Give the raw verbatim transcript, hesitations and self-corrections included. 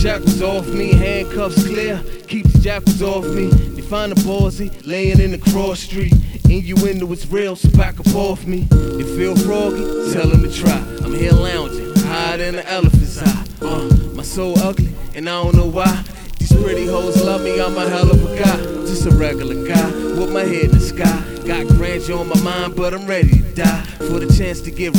shackles off me, handcuffs clear, keep the jackals off me. They find the ballsy laying in the cross street. Innuendo is real, so back up off me. They feel froggy, tell them to try. I'm here lounging, higher than the elephant's eye. Uh, my soul ugly, and I don't know why. These pretty hoes love me, I'm a hell of a guy. Just a regular guy, with my head in the sky. Got grandeur on my mind, but I'm ready to die. For the chance to get